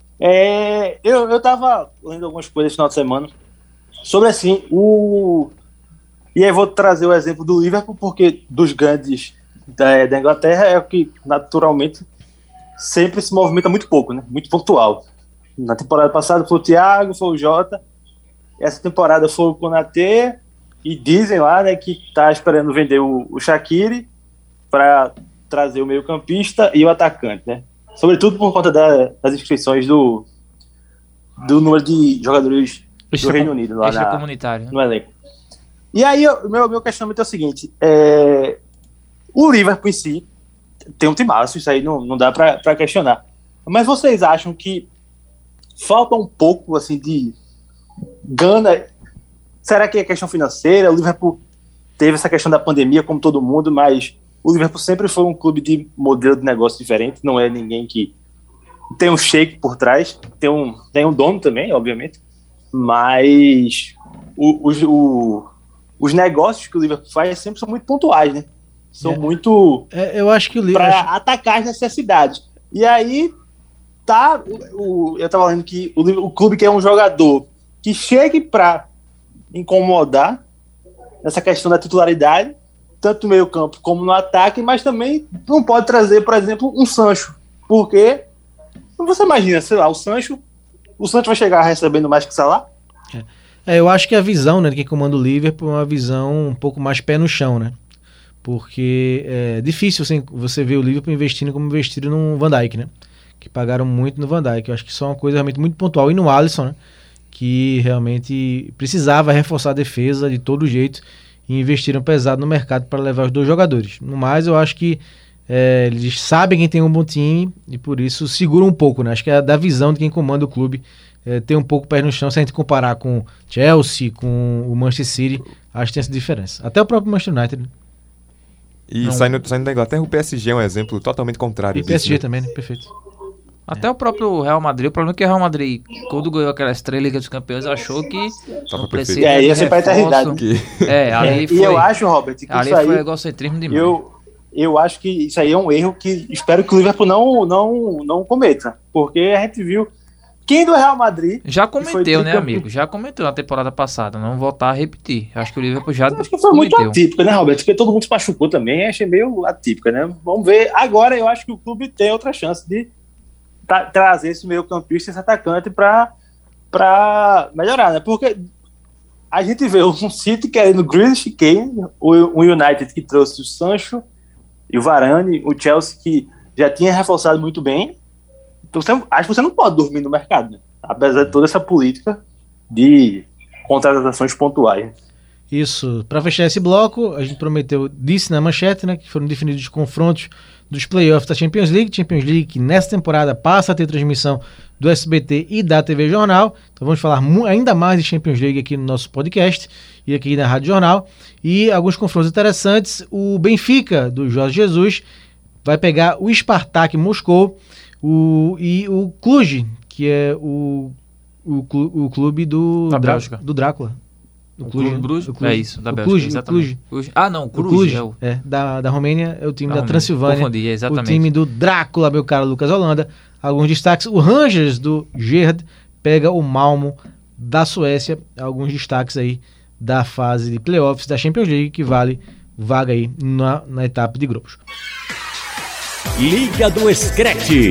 É, eu, eu tava lendo algumas coisas esse final de semana sobre assim, o. E aí vou trazer o exemplo do Liverpool, porque dos grandes da, da Inglaterra é o que naturalmente sempre se movimenta muito pouco, né? Muito pontual. Na temporada passada foi o Thiago, foi o Jota. Essa temporada foi o Konaté. E dizem lá, né, que tá esperando vender o, o Shaqiri para trazer o meio-campista e o atacante, né? Sobretudo por conta da- das inscrições do, do número de jogadores do Extra- Reino Unido lá na, Extracomunitário, né? no no elenco. E aí, o meu, meu questionamento é o seguinte: é, o Liverpool em si tem um timaço, isso aí não, não dá para questionar. Mas vocês acham que falta um pouco assim de gana? Será que é questão financeira? O Liverpool teve essa questão da pandemia, como todo mundo, mas o Liverpool sempre foi um clube de modelo de negócio diferente, não é ninguém que tem um shake por trás, tem um, tem um dono também, obviamente, mas o, os- o- os negócios que o Liverpool faz sempre são muito pontuais, né? São É. muito É, eu acho que o para Liverpool... atacar as necessidades. E aí tá, o, o- eu tava lendo que o, Liverpool- o clube quer um jogador que chegue para incomodar nessa questão da titularidade, tanto no meio campo como no ataque, mas também não pode trazer, por exemplo, um Sancho, porque você imagina, sei lá, o Sancho, o Sancho vai chegar recebendo mais que Salah? É, eu acho que a visão, né, de quem comanda o Liverpool é uma visão um pouco mais pé no chão, né? Porque é difícil assim, você ver o Liverpool investindo como investiram no Van Dijk, né? Que pagaram muito no Van Dijk. Eu acho que isso é uma coisa realmente muito pontual. E no Alisson, né? Que realmente precisava reforçar a defesa de todo jeito e investiram pesado no mercado para levar os dois jogadores. No mais, eu acho que é, eles sabem quem tem um bom time e por isso seguram um pouco, né? Acho que é da visão de quem comanda o clube. É, ter um pouco pé no chão, se a gente comparar com Chelsea, com o Manchester City, acho que tem essa diferença. Até o próprio Manchester United, né? E Não. saindo, saindo da Inglaterra, o P S G é um exemplo totalmente contrário E disso, P S G né? também, né? Perfeito. Até o próprio Real Madrid, o problema é que o Real Madrid, quando ganhou aquela estrela Liga dos Campeões, achou que Tava não perfeito. precisa É, de ia ser pra reforço. eternidade. Que- É, ali É, foi, e eu acho, Robert, que ali isso aí foi egocentrismo demais. eu, eu acho que isso aí é um erro que espero que o Liverpool não, não, não cometa, porque a gente viu quem do Real Madrid, Já foi cometeu, né, tricampe- amigo? Já cometeu na temporada passada. Não vou voltar a repetir. Acho que o Liverpool já acho que foi muito cometeu. atípica, né, Robert? Porque todo mundo se machucou também, achei meio atípica, né? Vamos ver. Agora eu acho que o clube tem outra chance de tra- trazer esse meio campista, esse atacante para para melhorar, né? Porque a gente vê um City querendo Grealish e Kane, o o United que trouxe o Sancho e o Varane, o Chelsea que já tinha reforçado muito bem. Então, você, acho que você não pode dormir no mercado, né? Apesar de toda essa política de contratações pontuais. Isso. Para fechar esse bloco, a gente prometeu, disse na manchete, né, que foram definidos os confrontos dos playoffs da Champions League. Champions League que nessa temporada passa a ter transmissão do S B T e da T V Jornal. Então vamos falar ainda mais de Champions League aqui no nosso podcast e aqui na Rádio Jornal. E alguns confrontos interessantes. O Benfica, do Jorge Jesus, vai pegar o Spartak Moscou o, e o Cluj, que é o, o, o clube do, da Drá- Bélgica. do Drácula. O Cluj, Bruges? o Cluj. É isso, da O Bélgica, Cluj, o exatamente. Cluj. Ah, não, o O Cluj. Cluj, É o... é, da, da Romênia, é o time Da da, Romênia. Transilvânia. Confundi, exatamente. O time do Drácula, meu caro Lucas Holanda. Alguns destaques. O Rangers do Gerd pega o Malmo da Suécia. Alguns destaques aí da fase de playoffs da Champions League, que vale vaga aí na, na etapa de grupos. Liga do Screte.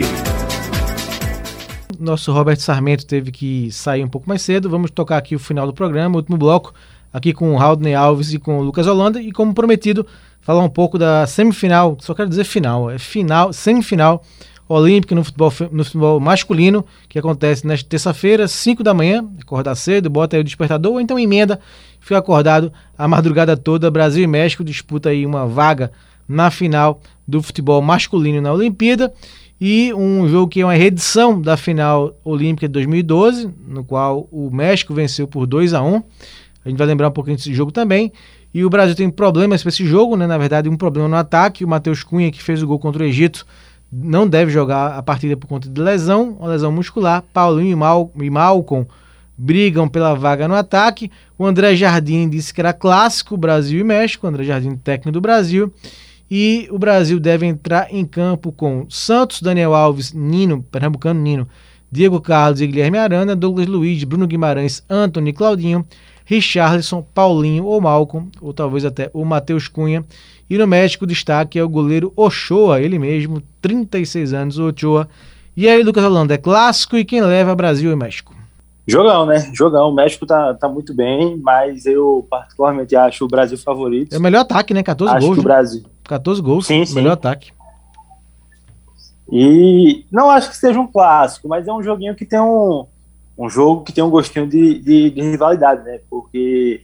Nosso Roberto Sarmento teve que sair um pouco mais cedo. Vamos tocar aqui o final do programa, o último bloco, aqui com o Haldney Alves e com o Lucas Holanda. E como prometido, falar um pouco da semifinal, só quero dizer final, é final, semifinal olímpica no futebol, no futebol masculino, que acontece nesta terça-feira, cinco da manhã. Acordar cedo, bota aí o despertador, ou então emenda, fica acordado a madrugada toda. Brasil e México disputa aí uma vaga na final do futebol masculino na Olimpíada. E um jogo que é uma reedição da final olímpica de dois mil e doze, no qual o México venceu por dois a um. A gente vai lembrar um pouquinho desse jogo também. E o Brasil tem problemas para esse jogo, né? Na verdade, um problema no ataque. O Matheus Cunha, que fez o gol contra o Egito, não deve jogar a partida por conta de lesão, uma lesão muscular. Paulinho e, Mal, e Malcom brigam pela vaga no ataque. O André Jardim disse que era clássico Brasil e México. O André Jardim, técnico do Brasil. E o Brasil deve entrar em campo com Santos, Daniel Alves, Nino, Pernambucano, Nino, Diego Carlos e Guilherme Arana, Douglas Luiz, Bruno Guimarães, Antony, Claudinho, Richarlison, Paulinho ou Malcom, ou talvez até o Matheus Cunha. E no México o destaque é o goleiro Ochoa, ele mesmo, trinta e seis anos, o Ochoa. E aí, Lucas Holanda, é clássico e quem leva Brasil e México? Jogão, né? Jogão. O México tá, tá muito bem, mas eu particularmente acho o Brasil favorito. É o melhor ataque, né? catorze acho gols. que o Brasil. catorze gols, sim, sim. Melhor ataque. E não acho que seja um clássico, mas é um joguinho que tem um, um jogo que tem um gostinho de, de, de rivalidade, né? Porque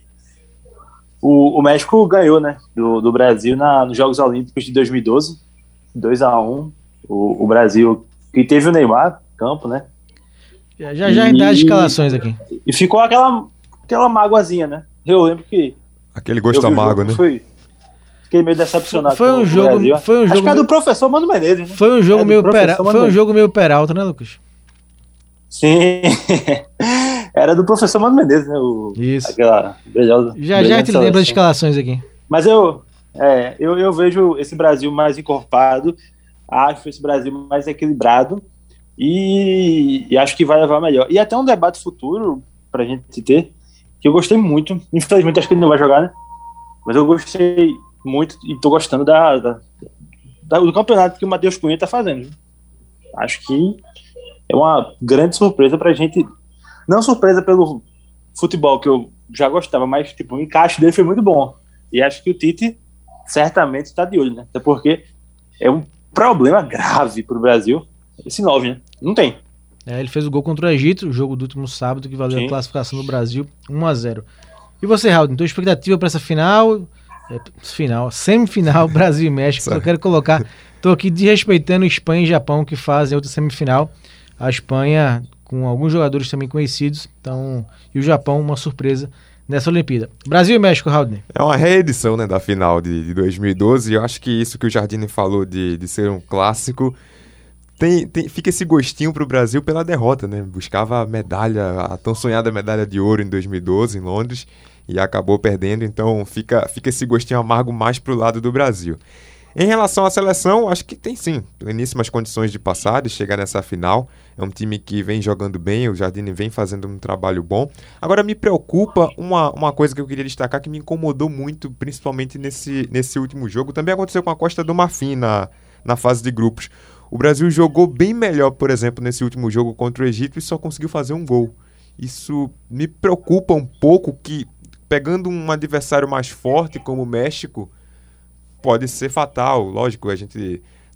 o, o México ganhou, né? Do, do Brasil na, nos Jogos Olímpicos de dois mil e doze, dois a um. O, o Brasil, que teve o Neymar no campo, né? Já já, já dá as escalações aqui. E ficou aquela, aquela mágoazinha, né? Eu lembro que... Aquele gosto amargo, né? Foi, fiquei meio decepcionado. Foi um com o jogo, Brasil. foi um Acho jogo que é do professor Mano Menezes, né? Foi um jogo É do meio professor pera, Mano foi um Menezes. jogo meio peralta, né, Lucas? Sim. Era do professor Mano Menezes, né? O, Isso. Aquela brilhosa, Já já te lembra das escalações aqui. Mas eu, é, eu, eu vejo esse Brasil mais encorpado, acho esse Brasil mais equilibrado e, e acho que vai levar melhor. E até um debate futuro pra gente ter, que eu gostei muito. Infelizmente acho que ele não vai jogar, né? Mas eu gostei muito e tô gostando da, da, da- do campeonato que o Matheus Cunha tá fazendo. Acho que é uma grande surpresa pra gente. Não surpresa pelo futebol que eu já gostava, mas tipo, o encaixe dele foi muito bom. E acho que o Tite certamente está de olho, né? Até porque é um problema grave pro Brasil esse nove, né? Não tem. É, ele fez o gol contra o Egito, o jogo do último sábado, que valeu Sim. a classificação do Brasil um a zero. E você, Raul, tua expectativa para essa final? É, final, semifinal, Brasil e México. Eu quero colocar, tô aqui desrespeitando Espanha e Japão, que fazem outra semifinal. A Espanha com alguns jogadores também conhecidos, então, e o Japão uma surpresa nessa Olimpíada. Brasil e México, Raul. É uma reedição, né, da final de, de dois mil e doze, e eu acho que isso que o Jardine falou de, de ser um clássico, tem, tem, fica esse gostinho pro Brasil pela derrota, né? Buscava a medalha, a tão sonhada medalha de ouro em dois mil e doze, em Londres, e acabou perdendo, então fica, fica esse gostinho amargo mais pro lado do Brasil. Em relação à seleção, acho que tem sim pleníssimas condições de passar, de chegar nessa final. É um time que vem jogando bem, o Jardine vem fazendo um trabalho bom. Agora me preocupa uma, uma coisa que eu queria destacar que me incomodou muito, principalmente nesse, nesse último jogo. Também aconteceu com a Costa do Marfim na, na fase de grupos. O Brasil jogou bem melhor, por exemplo, nesse último jogo contra o Egito e só conseguiu fazer um gol. Isso me preocupa um pouco que, pegando um adversário mais forte como o México, pode ser fatal. Lógico, a gente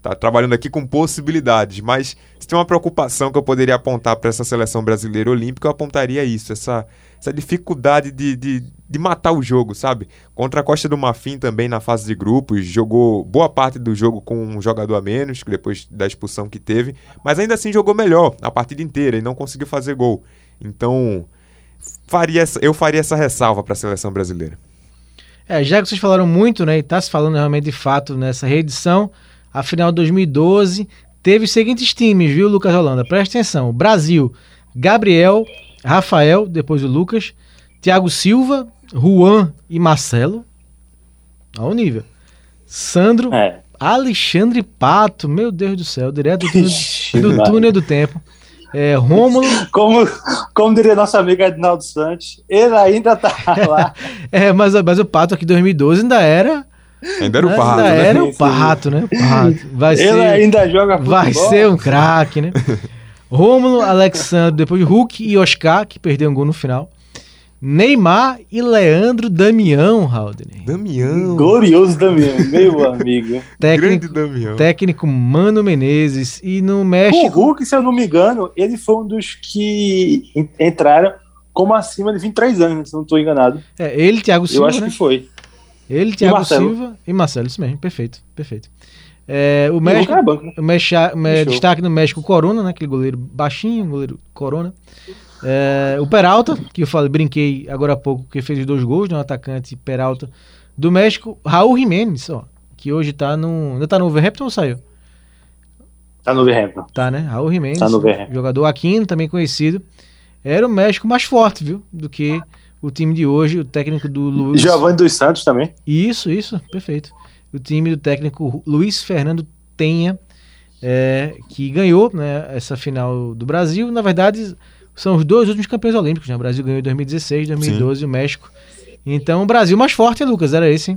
tá trabalhando aqui com possibilidades, mas se tem uma preocupação que eu poderia apontar para essa seleção brasileira olímpica, eu apontaria isso, essa, essa dificuldade de, de, de matar o jogo, sabe? Contra a Costa do Marfim também na fase de grupos, jogou boa parte do jogo com um jogador a menos, depois da expulsão que teve, mas ainda assim jogou melhor a partida inteira e não conseguiu fazer gol. Então, faria essa, eu faria essa ressalva para a seleção brasileira. É, já que vocês falaram muito, né, e tá se falando realmente de fato nessa reedição, a final de dois mil e doze teve os seguintes times, viu, Lucas Holanda? Presta atenção. Brasil, Gabriel, Rafael, depois o Lucas, Thiago Silva, Juan e Marcelo. Olha o nível. Sandro, É. Alexandre Pato, meu Deus do céu, direto do túnel do, túnel do tempo. É, Rômulo. Como, como diria nosso amigo Edinaldo Santos, ele ainda tá lá. É, mas, mas o Pato aqui em dois mil e doze ainda era... Ainda era o Ainda Pato, né? era Sim, o sim. Pato, né? O Pato. Vai Ele ser, ainda joga futebol. vai ser um craque, né? Rômulo, Alexandre, depois Hulk e Oscar, que perdeu um gol no final. Neymar e Leandro Damião, Haldner. Damião. Glorioso Damião, meu amigo. Técnico, Grande Damião. técnico Mano Menezes. E no O México... Hulk, se eu não me engano, ele foi um dos que en- entraram como acima de vinte e três anos, se eu não estou enganado. É, ele, Thiago Eu Silva, acho né? que foi. Ele, Thiago Marcelo. Silva e Marcelo, isso mesmo, perfeito, perfeito. É, o E o México, Hulk era banco, né? o Mexa, me- Fechou. destaque no México, Corona, né? Aquele goleiro baixinho, goleiro Corona. É, o Peralta, que eu falei, brinquei agora há pouco, que fez os dois gols, né? Um atacante Peralta do México. Raul Jiménez, ó, que hoje tá no... Ainda tá no Wolverhampton ou saiu? Tá no Wolverhampton. Tá, né? Raul Jiménez, Tá no Wolverhampton. jogador Aquino, também conhecido. Era o México mais forte, viu? Do que o time de hoje, o técnico do Luiz... Giovanni dos Santos também. Isso, isso, perfeito. O time do técnico Luiz Fernando Tenha, é, que ganhou, né, essa final do Brasil. Na verdade, são os dois últimos campeões olímpicos, né? O Brasil ganhou em dois mil e dezesseis, dois mil e doze, o México. Então, o Brasil mais forte, hein, Lucas? Era esse, hein?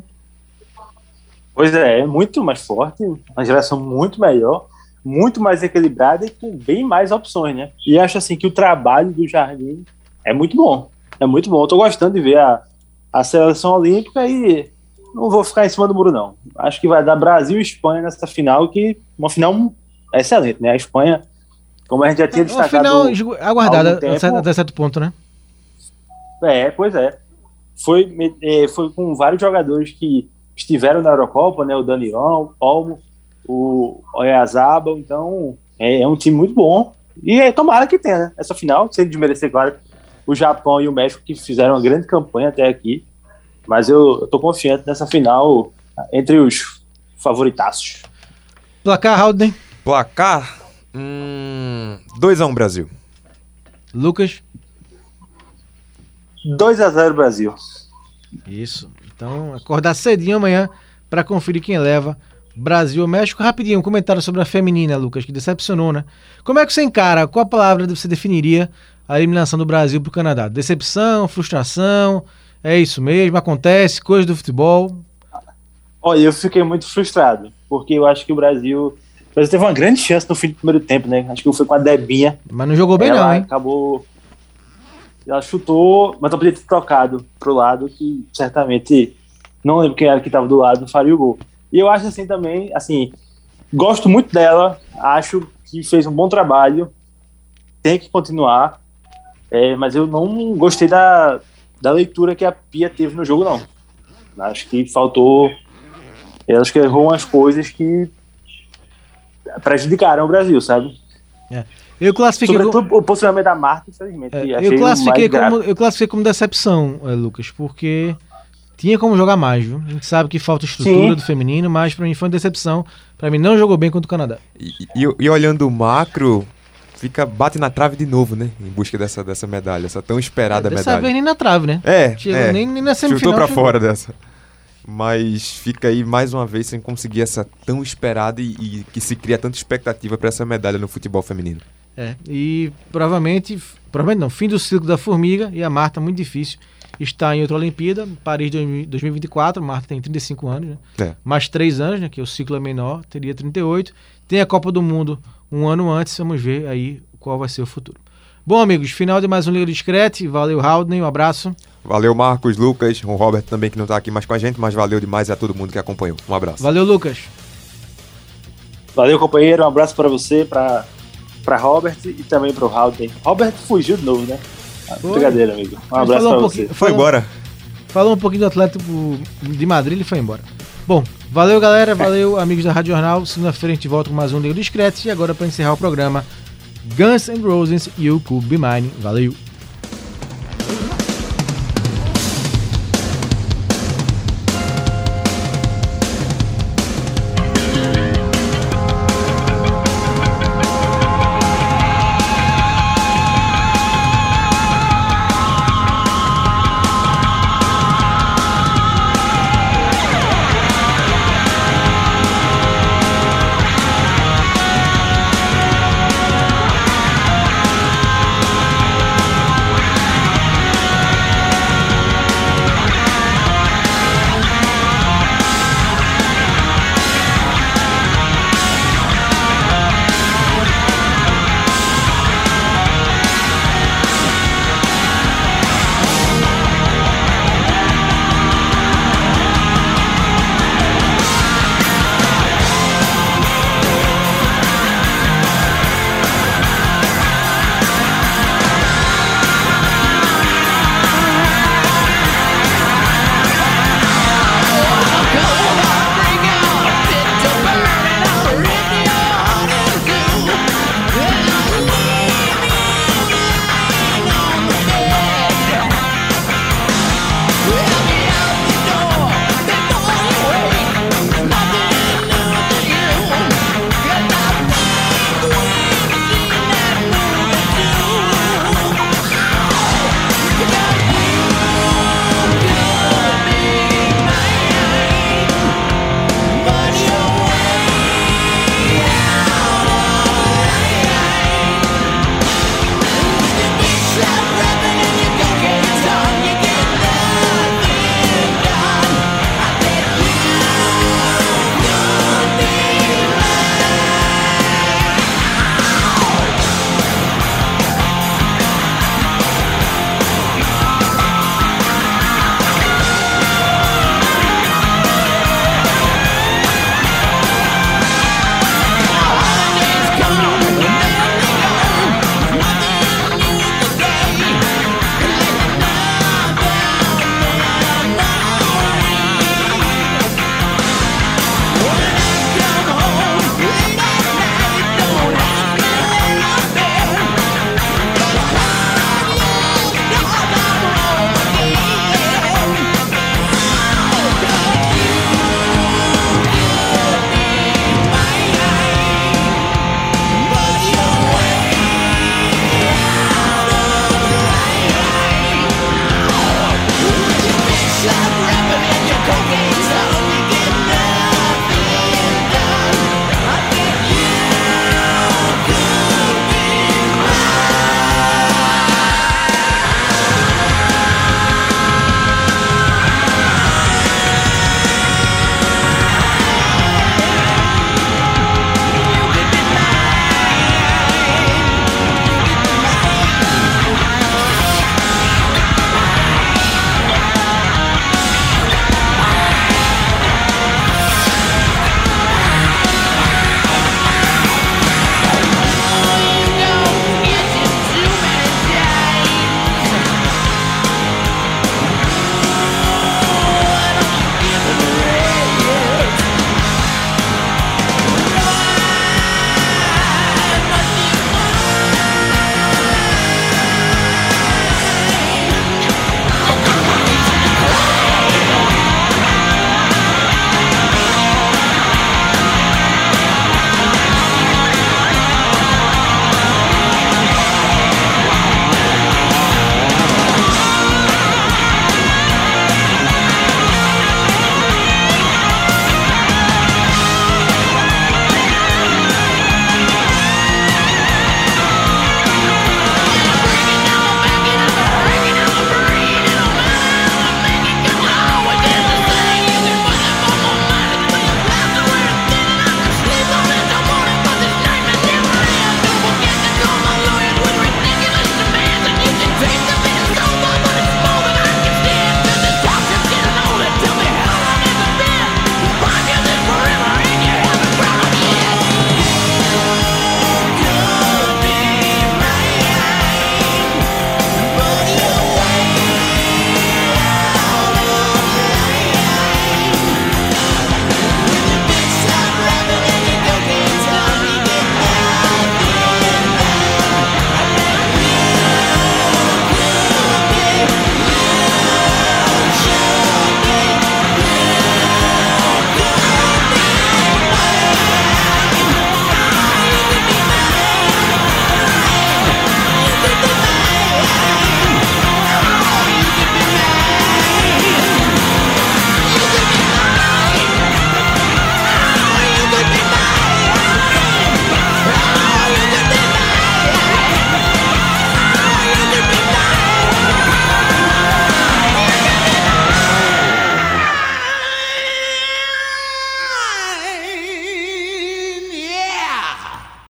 Pois é, é muito mais forte, uma geração muito melhor, muito mais equilibrada e com bem mais opções, né? E acho assim que o trabalho do Jardim é muito bom. É muito bom. Eu tô gostando de ver a, a seleção olímpica e não vou ficar em cima do muro, não. Acho que vai dar Brasil e Espanha nessa final, que uma final excelente, né? A Espanha, como a gente já tinha Uma destacado... final esgu- aguardada algum tempo. até, até certo ponto, né? É, pois é. Foi, é, foi com vários jogadores que estiveram na Eurocopa, né? O Dani Olmo, o Oyarzabal, então é, é um time muito bom. E é, tomara que tenha, né? Essa final, sem desmerecer, claro, o Japão e o México, que fizeram uma grande campanha até aqui. Mas eu, eu tô confiante nessa final entre os favoritaços. Placar, Haldner. Placar... Hum, dois a um Brasil. Lucas. dois a zero Brasil. Isso. Então, acordar cedinho amanhã para conferir quem leva Brasil ou México. Rapidinho, um comentário sobre a feminina, Lucas, que decepcionou, né? Como é que você encara? Qual a palavra você definiria a eliminação do Brasil pro Canadá? Decepção, frustração? É isso mesmo? Acontece? Coisa do futebol? Olha, eu fiquei muito frustrado, porque eu acho que o Brasil... O Brasil teve uma grande chance no fim do primeiro tempo, né? Acho que foi com a Debinha. Mas não jogou bem ela não, hein? acabou... Ela chutou, mas não podia ter trocado pro lado, que certamente... Não lembro quem era que estava do lado, faria o gol. E eu acho assim também, assim... Gosto muito dela, acho que fez um bom trabalho, tem que continuar, é, mas eu não gostei da, da leitura que a Pia teve no jogo, não. Acho que faltou... Eu acho que errou umas coisas que prejudicaram o Brasil, sabe? É. Eu classifiquei Sobretudo como, o posicionamento da Marta, infelizmente. é, achei eu, classifiquei mais grave. como, eu classifiquei como decepção, é, Lucas, porque tinha como jogar mais, viu? A gente sabe que falta estrutura Sim. do feminino, mas pra mim foi uma decepção. Pra mim não jogou bem contra o Canadá. E, e- e olhando o macro, fica, bate na trave de novo, né? Em busca dessa, dessa medalha, essa tão esperada Dessa medalha. vez nem na trave, né? É, Chegou é. nem, nem na semifinal. Chutou pra chegou. fora dessa. Mas fica aí mais uma vez sem conseguir essa tão esperada e, e que se cria tanta expectativa pra essa medalha no futebol feminino. É, e provavelmente, provavelmente não, fim do ciclo da formiga e a Marta, muito difícil, está em outra Olimpíada, Paris dois mil e vinte e quatro, Marta tem trinta e cinco anos, né? É. Mais três anos, né, que o ciclo é menor, teria trinta e oito, tem a Copa do Mundo um ano antes, vamos ver aí qual vai ser o futuro. Bom, amigos, final de mais um Liga Discrete, valeu, Haldner, um abraço. Valeu, Marcos, Lucas, o Robert também que não tá aqui mais com a gente, mas valeu demais a todo mundo que acompanhou. Um abraço. Valeu, Lucas. Valeu, companheiro. Um abraço para você, para para Robert e também para o Haldane. Robert fugiu de novo, né? Foi. Brincadeira, amigo. Um Mas abraço falou para um você. pouquinho- Foi falou- embora. Falou um pouquinho do Atlético de Madrid e foi embora. Bom, valeu galera, valeu amigos da Rádio Jornal. Segunda-feira a gente volta com mais um Liga do Scratch. E agora para encerrar o programa, Guns N' Roses e o Could Be Mine. Valeu!